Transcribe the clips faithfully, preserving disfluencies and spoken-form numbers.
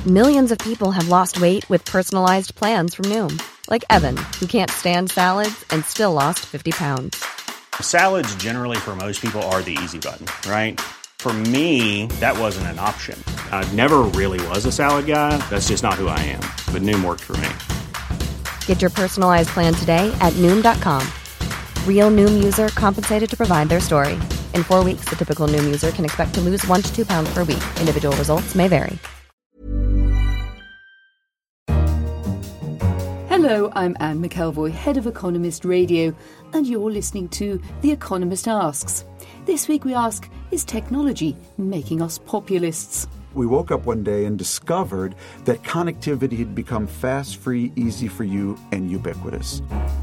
Millions of people have lost weight with personalized plans from Noom. Like Evan, who can't stand salads and still lost fifty pounds. Salads generally for most people are the easy button, right? For me, that wasn't an option. I never really was a salad guy. That's just not who I am. But Noom worked for me. Get your personalized plan today at Noom dot com. Real Noom user compensated to provide their story. In four weeks, the typical Noom user can expect to lose one to two pounds per week. Individual results may vary. Hello, I'm Anne McElvoy, Head of Economist Radio, and you're listening to The Economist Asks. This week we ask, is technology making us populists? We woke up one day and discovered that connectivity had become fast, free, easy for you, and ubiquitous.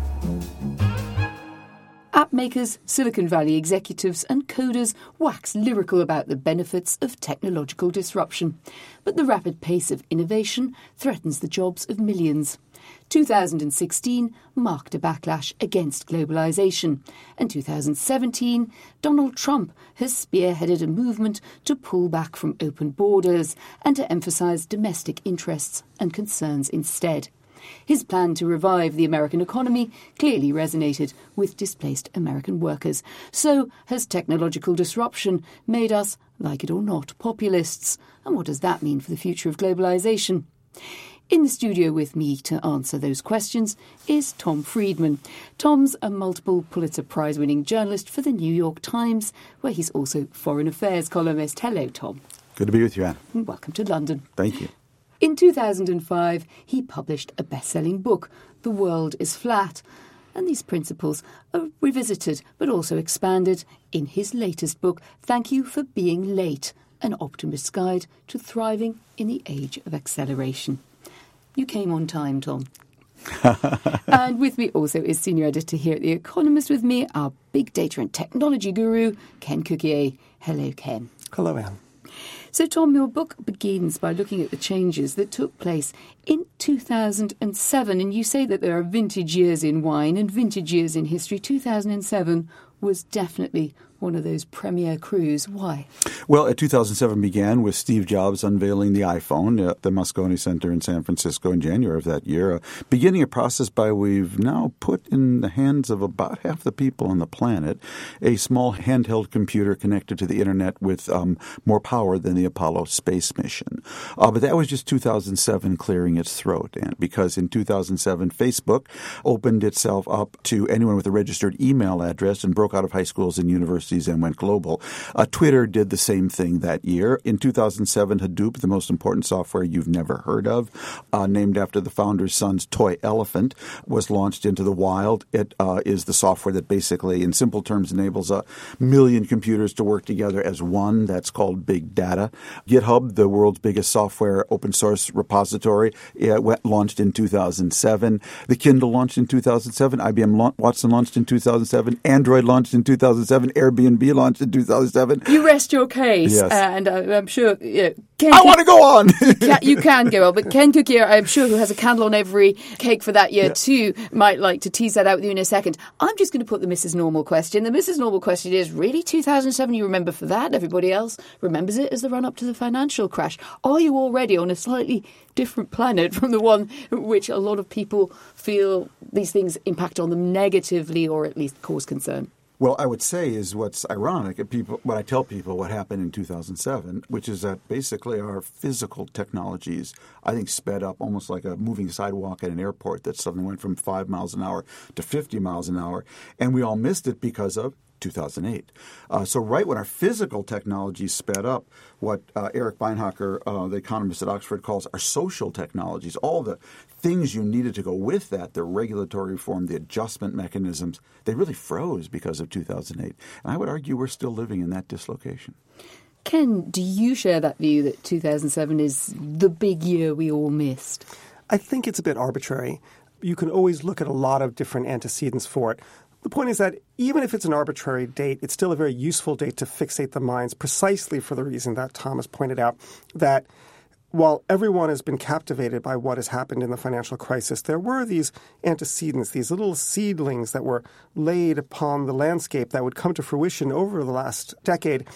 App makers, Silicon Valley executives and coders wax lyrical about the benefits of technological disruption. But the rapid pace of innovation threatens the jobs of millions. two thousand sixteen marked a backlash against globalisation, and two thousand seventeen, Donald Trump has spearheaded a movement to pull back from open borders and to emphasise domestic interests and concerns instead. His plan to revive the American economy clearly resonated with displaced American workers. So has technological disruption made us, like it or not, populists? And what does that mean for the future of globalisation? In the studio with me to answer those questions is Tom Friedman. Tom's a multiple Pulitzer Prize-winning journalist for the New York Times, where he's also foreign affairs columnist. Hello, Tom. Good to be with you, Anne. And welcome to London. Thank you. In two thousand five, he published a best-selling book, The World is Flat, and these principles are revisited but also expanded in his latest book, Thank You for Being Late, An Optimist's Guide to Thriving in the Age of Acceleration. You came on time, Tom. And with me also is senior editor here at The Economist with me, our big data and technology guru, Ken Cukier. Hello, Ken. Hello, Anne. So, Tom, your book begins by looking at the changes that took place in two thousand seven, and you say that there are vintage years in wine and vintage years in history. two thousand seven was definitely one of those premier coups. Why? Well, uh, two thousand seven began with Steve Jobs unveiling the iPhone at the Moscone Center in San Francisco in January of that year, uh, beginning a process by we've now put in the hands of about half the people on the planet a small handheld computer connected to the internet with um, more power than the Apollo space mission. Uh, but that was just two thousand seven clearing its throat, and because in two thousand seven Facebook opened itself up to anyone with a registered email address and broke out of high schools and universities and went global. Uh, Twitter did the same thing that year. In two thousand seven, Hadoop, the most important software you've never heard of, uh, named after the founder's son's toy elephant, was launched into the wild. It uh, is the software that basically, in simple terms, enables a million computers to work together as one. That's called big data. GitHub, the world's biggest software open source repository, it went, launched in two thousand seven. The Kindle launched in two thousand seven. I B M la- Watson launched in two thousand seven. Android launched in two thousand seven. Airbnb launched in two thousand seven. You rest your case, yes. and uh, I'm sure you know, Ken I want to go on. you, can, you can go on, but Ken Cukier, I'm sure, who has a candle on every cake for that year yeah. too, might like to tease that out with you in a second. I'm just going to put the Missus Normal question. The Missus Normal question is, really, two thousand seven, you remember for that? Everybody else remembers it as the run-up to the financial crash. Are you already on a slightly different planet from the one which a lot of people feel these things impact on them negatively or at least cause concern? Well, I would say is what's ironic, people, what I tell people what happened in two thousand seven, which is that basically our physical technologies, I think, sped up almost like a moving sidewalk at an airport that suddenly went from five miles an hour to fifty miles an hour. And we all missed it because of two thousand eight. Uh, so right when our physical technology sped up, what uh, Eric Beinhocker, uh, the economist at Oxford, calls our social technologies, all the things you needed to go with that, the regulatory reform, the adjustment mechanisms, they really froze because of two thousand eight. And I would argue we're still living in that dislocation. Ken, do you share that view that two thousand seven is the big year we all missed? I think it's a bit arbitrary. You can always look at a lot of different antecedents for it. The point is that even if it's an arbitrary date, it's still a very useful date to fixate the minds precisely for the reason that Thomas pointed out, that while everyone has been captivated by what has happened in the financial crisis, there were these antecedents, these little seedlings that were laid upon the landscape that would come to fruition over the last decade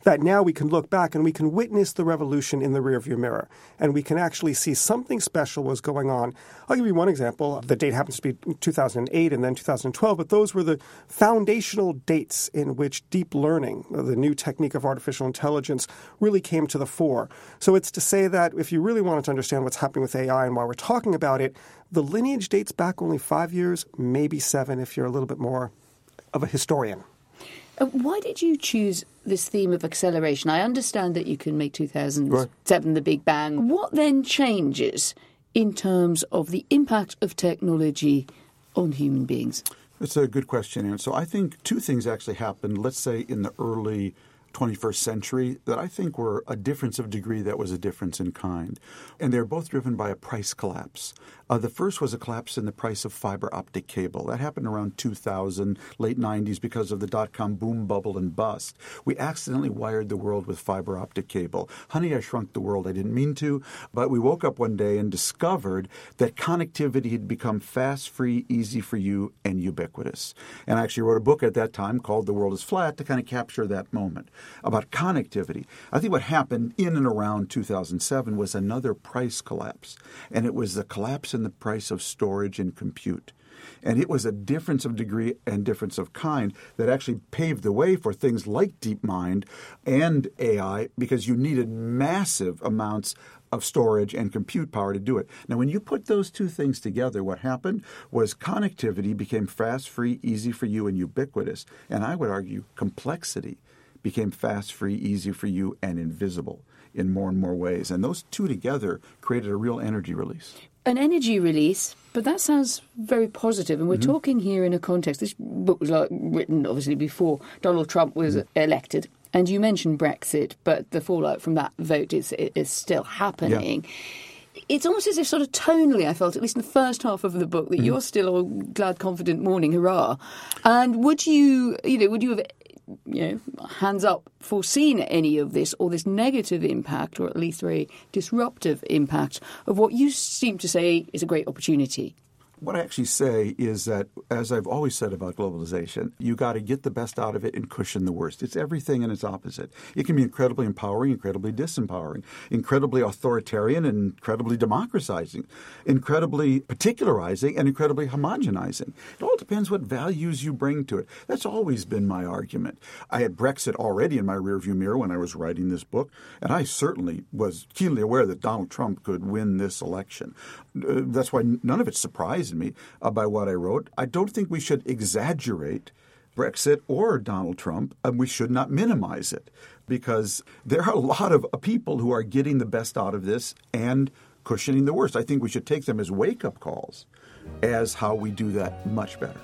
that now we can look back and we can witness the revolution in the rearview mirror. And we can actually see something special was going on. I'll give you one example. The date happens to be two thousand eight and then two thousand twelve, but those were the foundational dates in which deep learning, the new technique of artificial intelligence, really came to the fore. So it's to say that if you really wanted to understand what's happening with A I and why we're talking about it, the lineage dates back only five years, maybe seven if you're a little bit more of a historian. Uh, why did you choose this theme of acceleration? I understand that you can make two thousand seven right. the Big Bang. What then changes in terms of the impact of technology on human beings? It's a good question, Aaron. So I think two things actually happened, let's say in the early twenty-first century, that I think were a difference of degree that was a difference in kind. And they're both driven by a price collapse. Uh, the first was a collapse in the price of fiber optic cable. That happened around two thousand, late nineties, because of the dot-com boom, bubble, and bust. We accidentally wired the world with fiber optic cable. Honey, I Shrunk the World. I didn't mean to, but we woke up one day and discovered that connectivity had become fast, free, easy for you, and ubiquitous. And I actually wrote a book at that time called The World is Flat to kind of capture that moment about connectivity. I think what happened in and around two thousand seven was another price collapse, and it was the collapse in the price of storage and compute. And it was a difference of degree and difference of kind that actually paved the way for things like DeepMind and A I, because you needed massive amounts of storage and compute power to do it. Now, when you put those two things together, what happened was connectivity became fast, free, easy for you, and ubiquitous. And I would argue complexity became fast, free, easy for you, and invisible in more and more ways. And those two together created a real energy release. An energy release, but that sounds very positive. And we're mm-hmm. talking here in a context. This book was like, written, obviously, before Donald Trump was mm-hmm. elected. And you mentioned Brexit, but the fallout from that vote is, is still happening. Yeah. It's almost as if sort of tonally, I felt, at least in the first half of the book, that mm-hmm. you're still all glad, confident, morning, hurrah. And would you, you know, would you have, you know, hands up, foreseen any of this or this negative impact, or at least very disruptive impact of what you seem to say is a great opportunity? What I actually say is that, as I've always said about globalization, you got to get the best out of it and cushion the worst. It's everything and its opposite. It can be incredibly empowering, incredibly disempowering, incredibly authoritarian and incredibly democratizing, incredibly particularizing and incredibly homogenizing. It all depends what values you bring to it. That's always been my argument. I had Brexit already in my rearview mirror when I was writing this book, and I certainly was keenly aware that Donald Trump could win this election. Uh, that's why none of it surprised me uh, by what I wrote. I don't think we should exaggerate Brexit or Donald Trump, and we should not minimize it, because there are a lot of people who are getting the best out of this and cushioning the worst. I think we should take them as wake-up calls as how we do that much better.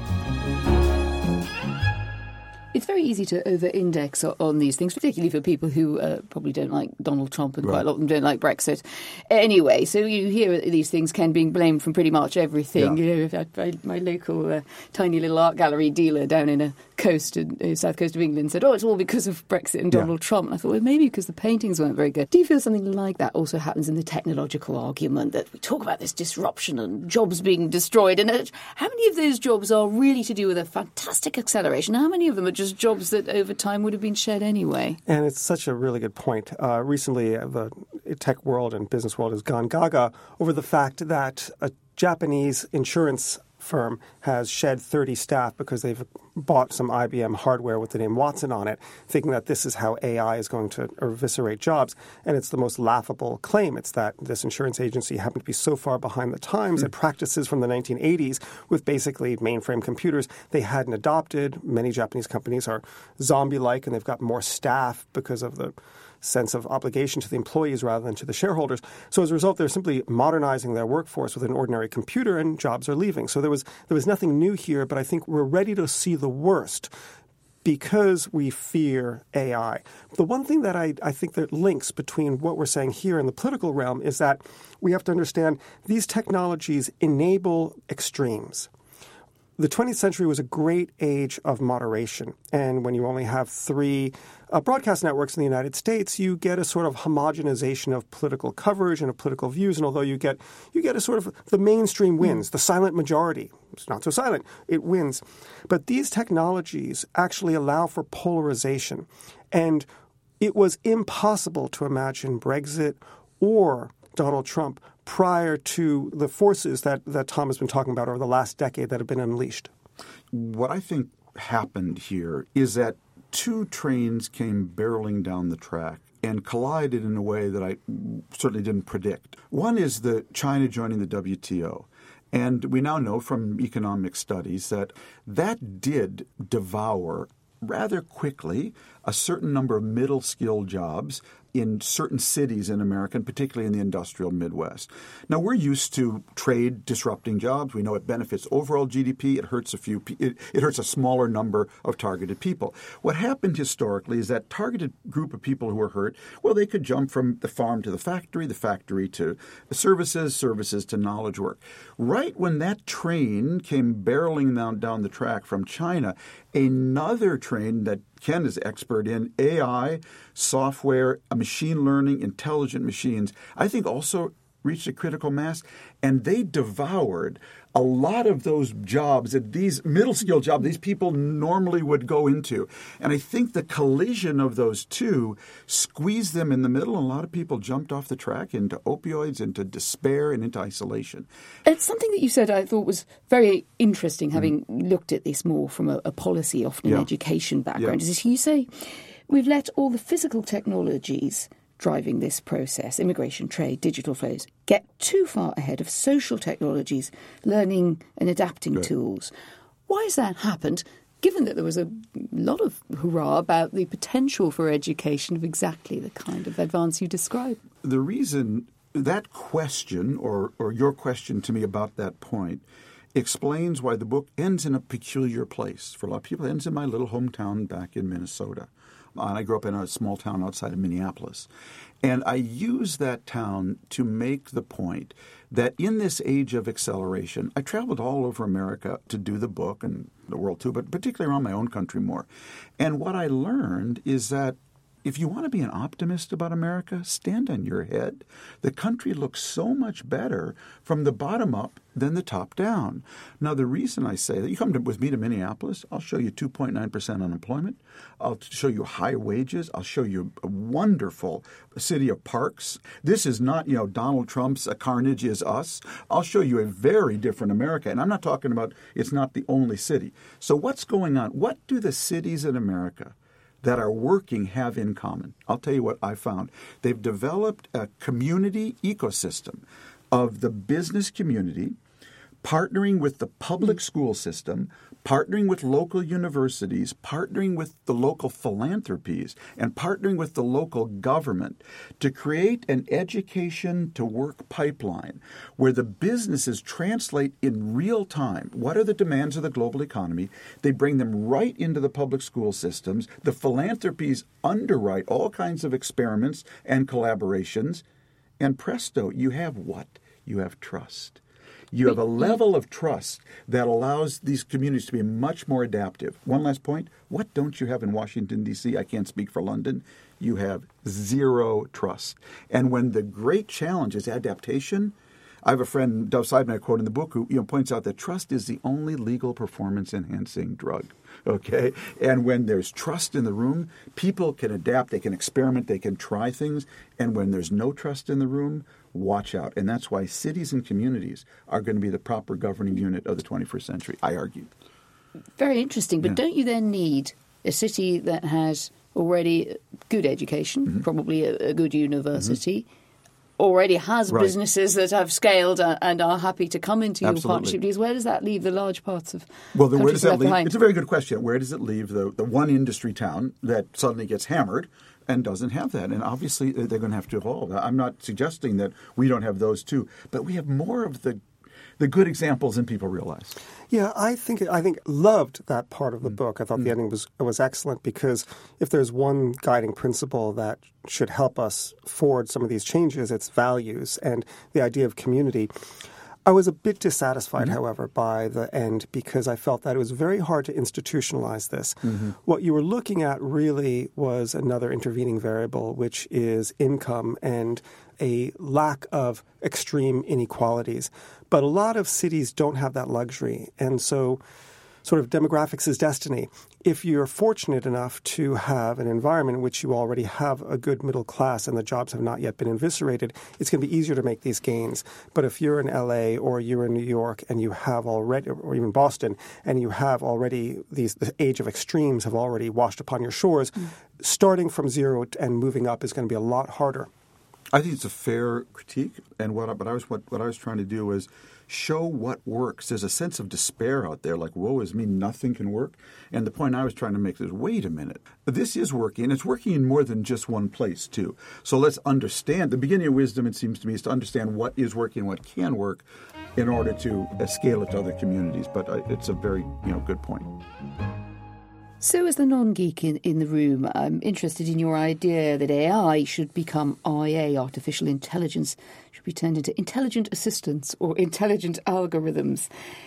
It's very easy to over-index on these things, particularly for people who uh, probably don't like Donald Trump, and right. quite a lot of them don't like Brexit. Anyway, so you hear these things, Ken, being blamed from pretty much everything. Yeah. You know, my, my local uh, tiny little art gallery dealer down in a coast, in, uh, south coast of England, said, oh, it's all because of Brexit and Donald yeah. Trump. And I thought, well, maybe because the paintings weren't very good. Do you feel something like that also happens in the technological argument, that we talk about this disruption and jobs being destroyed? And uh, how many of those jobs are really to do with a fantastic acceleration? How many of them are just jobs that over time would have been shed anyway? And it's such a really good point. Uh, recently, uh, the tech world and business world has gone gaga over the fact that a Japanese insurance firm has shed thirty staff because they've bought some I B M hardware with the name Watson on it, thinking that this is how A I is going to eviscerate jobs. And it's the most laughable claim. It's that this insurance agency happened to be so far behind the times that practices from the nineteen eighties with basically mainframe computers they hadn't adopted. Many Japanese companies are zombie-like, and they've got more staff because of the sense of obligation to the employees rather than to the shareholders. So as a result, they're simply modernizing their workforce with an ordinary computer, and jobs are leaving. So there was there was nothing new here, but I think we're ready to see the worst because we fear A I. The one thing that I, I think that links between what we're saying here in the political realm is that we have to understand these technologies enable extremes. The twentieth century was a great age of moderation. And when you only have three uh, broadcast networks in the United States, you get a sort of homogenization of political coverage and of political views. And although you get you get a sort of the mainstream wins, the silent majority. It's not so silent. It wins. But these technologies actually allow for polarization. And it was impossible to imagine Brexit or Donald Trump prior to the forces that, that Tom has been talking about over the last decade that have been unleashed. What I think happened here is that two trains came barreling down the track and collided in a way that I certainly didn't predict. One is the China joining the W T O. And we now know from economic studies that that did devour rather quickly a certain number of middle-skilled jobs in certain cities in America, and particularly in the industrial Midwest. Now, we're used to trade disrupting jobs. We know it benefits overall G D P. It hurts a few. It, it hurts a smaller number of targeted people. What happened historically is that targeted group of people who were hurt, well, they could jump from the farm to the factory, the factory to the services, services to knowledge work. Right when that train came barreling down, down the track from China, another train that Ken is expert in, A I, software, machine learning, intelligent machines, I think also reached a critical mass, and they devoured a lot of those jobs that these middle-skill jobs, these people normally would go into. And I think the collision of those two squeezed them in the middle, and a lot of people jumped off the track into opioids, into despair, and into isolation. It's something that you said I thought was very interesting, having mm. looked at this more from a, a policy, often yeah. an education background. Yeah. Is you say we've let all the physical technologies driving this process, immigration, trade, digital flows, get too far ahead of social technologies, learning and adapting Good. tools. Why has that happened, given that there was a lot of hurrah about the potential for education of exactly the kind of advance you describe? The reason that question, or, or your question to me about that point, explains why the book ends in a peculiar place. For a lot of people, it ends in my little hometown back in Minnesota. And I grew up in a small town outside of Minneapolis. And I use that town to make the point that in this age of acceleration, I traveled all over America to do the book and the world too, but particularly around my own country more. And what I learned is that if you want to be an optimist about America, stand on your head. The country looks so much better from the bottom up than the top down. Now, the reason I say that, you come to, with me to Minneapolis, I'll show you two point nine percent unemployment. I'll show you high wages. I'll show you a wonderful city of parks. This is not, you know, Donald Trump's a carnage is us. I'll show you a very different America. And I'm not talking about it's not the only city. So what's going on? What do the cities in America that are working have in common? I'll tell you what I found. They've developed a community ecosystem of the business community, partnering with the public school system, partnering with local universities, partnering with the local philanthropies, and partnering with the local government to create an education-to-work pipeline where the businesses translate in real time what are the demands of the global economy. They bring them right into the public school systems. The philanthropies underwrite all kinds of experiments and collaborations. And presto, you have what? You have trust. You have a level of trust that allows these communities to be much more adaptive. One last point. What don't you have in Washington, D C? I can't speak for London. You have zero trust. And when the great challenge is adaptation, I have a friend, Dov Seidman, I quote in the book, who you know, points out that trust is the only legal performance-enhancing drug. Okay? And when there's trust in the room, people can adapt, they can experiment, they can try things. And when there's no trust in the room, watch out. And that's why cities and communities are going to be the proper governing unit of the twenty-first century, I argue. Very interesting. But yeah. don't you then need a city that has already good education, mm-hmm. probably a, a good university, mm-hmm. already has right. businesses that have scaled and are happy to come into your Absolutely. partnership deals? Where does that leave the large parts of well, then where does that left leave? behind? It's a very good question. Where does it leave the, the one industry town that suddenly gets hammered and doesn't have that? And obviously, they're going to have to evolve. I'm not suggesting that we don't have those too, but we have more of the the good examples than people realize. Yeah, I think I think loved that part of the mm. book. I thought mm. the ending was was excellent because if there's one guiding principle that should help us forward some of these changes, it's values and the idea of community. I was a bit dissatisfied, mm-hmm. however, by the end because I felt that it was very hard to institutionalize this. Mm-hmm. What you were looking at really was another intervening variable, which is income and a lack of extreme inequalities. But a lot of cities don't have that luxury. And so sort of demographics is destiny. If you're fortunate enough to have an environment in which you already have a good middle class and the jobs have not yet been eviscerated, it's going to be easier to make these gains. But if you're in L A or you're in New York and you have already, or even Boston, and you have already these, the age of extremes have already washed upon your shores, mm. starting from zero and moving up is going to be a lot harder. I think it's a fair critique, and what I, but I was what, what I was trying to do was show what works. There's a sense of despair out there, like, woe is me, nothing can work. And the point I was trying to make is, wait a minute, this is working. It's working in more than just one place, too. So let's understand. The beginning of wisdom, it seems to me, is to understand what is working, what can work, in order to uh, scale it to other communities. But uh, it's a very, you know, good point. So as the non-geek in, in the room, I'm interested in your idea that A I should become I A, artificial intelligence, should be turned into intelligent assistants or intelligent algorithms.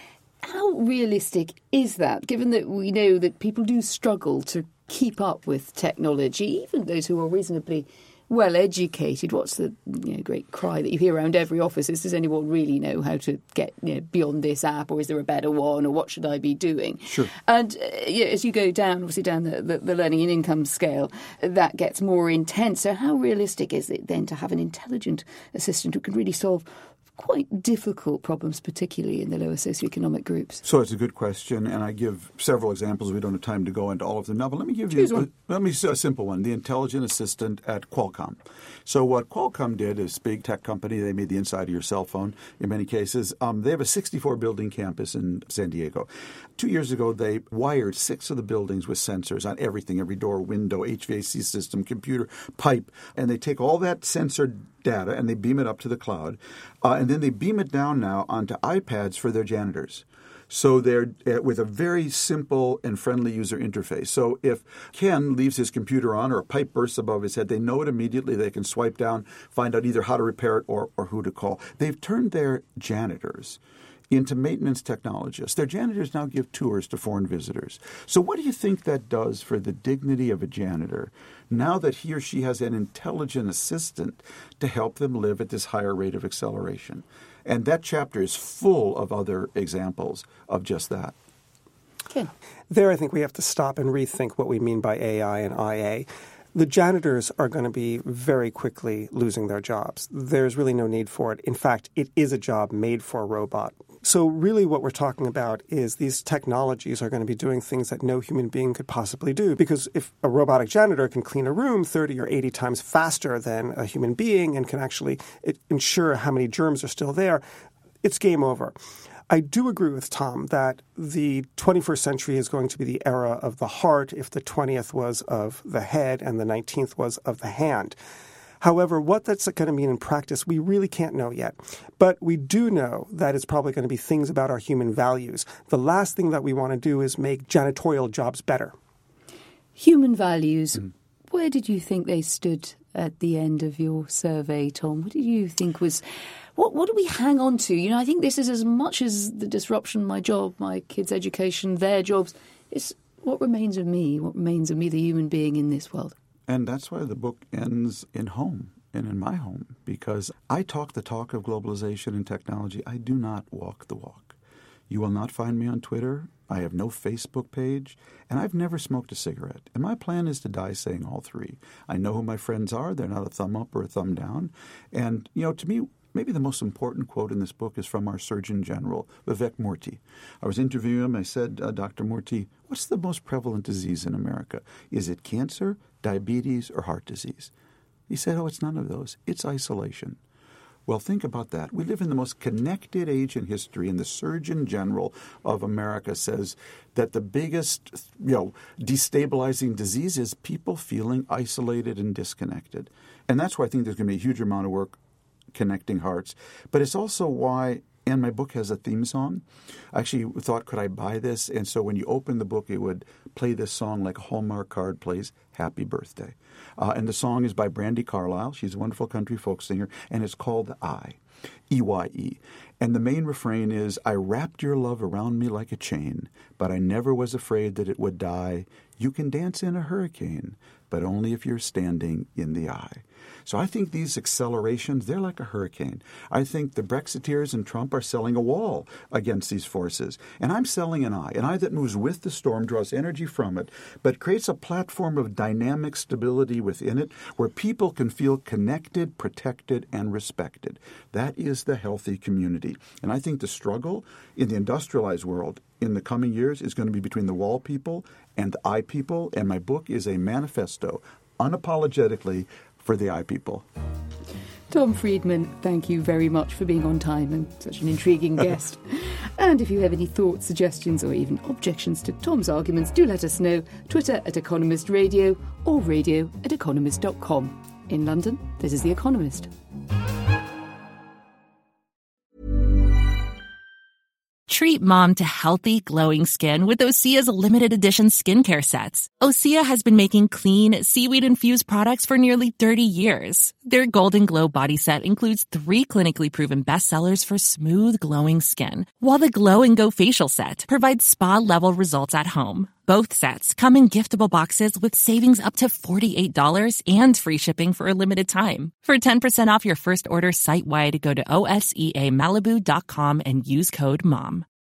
How realistic is that, given that we know that people do struggle to keep up with technology, even those who are reasonably well educated? What's the you know, great cry that you hear around every office is, does anyone really know how to get you know, beyond this app, or is there a better one, or what should I be doing? Sure. And uh, yeah, as you go down, obviously down the, the, the learning and income scale, that gets more intense. So how realistic is it then to have an intelligent assistant who can really solve quite difficult problems, particularly in the lower socioeconomic groups? So it's a good question, and I give several examples. We don't have time to go into all of them now, but let me give Choose you a, let me a simple one, the intelligent assistant at Qualcomm. So what Qualcomm did is big tech company. They made the inside of your cell phone in many cases. Um, they have a sixty-four building campus in San Diego. Two years ago, they wired six of the buildings with sensors on everything, every door, window, H V A C system, computer, pipe, and they take all that sensor data and they beam it up to the cloud, uh, and then they beam it down now onto iPads for their janitors. So they're uh, with a very simple and friendly user interface. So if Ken leaves his computer on or a pipe bursts above his head, they know it immediately. They can swipe down, find out either how to repair it or, or who to call. They've turned their janitors into maintenance technologists. Their janitors now give tours to foreign visitors. So what do you think that does for the dignity of a janitor now that he or she has an intelligent assistant to help them live at this higher rate of acceleration? And that chapter is full of other examples of just that. Okay. There, I think we have to stop and rethink what we mean by A I and I A. The janitors are going to be very quickly losing their jobs. There's really no need for it. In fact, it is a job made for a robot. So really what we're talking about is these technologies are going to be doing things that no human being could possibly do. Because if a robotic janitor can clean a room thirty or eighty times faster than a human being and can actually ensure how many germs are still there, it's game over. I do agree with Tom that the twenty-first century is going to be the era of the heart if the twentieth was of the head and the nineteenth was of the hand. However, what that's going to mean in practice, we really can't know yet. But we do know that it's probably going to be things about our human values. The last thing that we want to do is make janitorial jobs better. Human values, mm. where did you think they stood at the end of your survey, Tom? What did you think was... What what do we hang on to? You know, I think this is as much as the disruption, my job, my kids' education, their jobs. It's what remains of me, what remains of me, the human being in this world. And that's why the book ends in home and in my home, because I talk the talk of globalization and technology. I do not walk the walk. You will not find me on Twitter. I have no Facebook page, and I've never smoked a cigarette. And my plan is to die saying all three. I know who my friends are. They're not a thumb up or a thumb down. And, you know, to me, maybe the most important quote in this book is from our Surgeon General, Vivek Murthy. I was interviewing him. I said, uh, Doctor Murthy, what's the most prevalent disease in America? Is it cancer, diabetes, or heart disease? He said, oh, it's none of those. It's isolation. Well, think about that. We live in the most connected age in history, and the Surgeon General of America says that the biggest, you know, destabilizing disease is people feeling isolated and disconnected. And that's why I think there's going to be a huge amount of work connecting hearts. But it's also why, and my book has a theme song. I actually thought, could I buy this? And so when you open the book, it would play this song like a Hallmark card plays Happy Birthday. Uh, and the song is by Brandi Carlile. She's a wonderful country folk singer, and it's called I, E Y E. And the main refrain is, I wrapped your love around me like a chain, but I never was afraid that it would die. You can dance in a hurricane, but only if you're standing in the eye. So I think these accelerations, they're like a hurricane. I think the Brexiteers and Trump are selling a wall against these forces. And I'm selling an eye. An eye that moves with the storm, draws energy from it, but creates a platform of dynamic stability within it where people can feel connected, protected, and respected. That is the healthy community. And I think the struggle in the industrialized world in the coming years is going to be between the wall people and the I people. And my book is a manifesto, unapologetically, for the I people. Tom Friedman, thank you very much for being on time and such an intriguing guest. And if you have any thoughts, suggestions, or even objections to Tom's arguments, do let us know. Twitter at Economist Radio or radio at economist dot com. In London, this is The Economist. Treat mom to healthy, glowing skin with Osea's limited edition skincare sets. Osea has been making clean, seaweed-infused products for nearly thirty years. Their Golden Glow body set includes three clinically proven bestsellers for smooth, glowing skin, while the Glow and Go facial set provides spa-level results at home. Both sets come in giftable boxes with savings up to forty-eight dollars and free shipping for a limited time. For ten percent off your first order site-wide, go to O S E A Malibu dot com and use code MOM.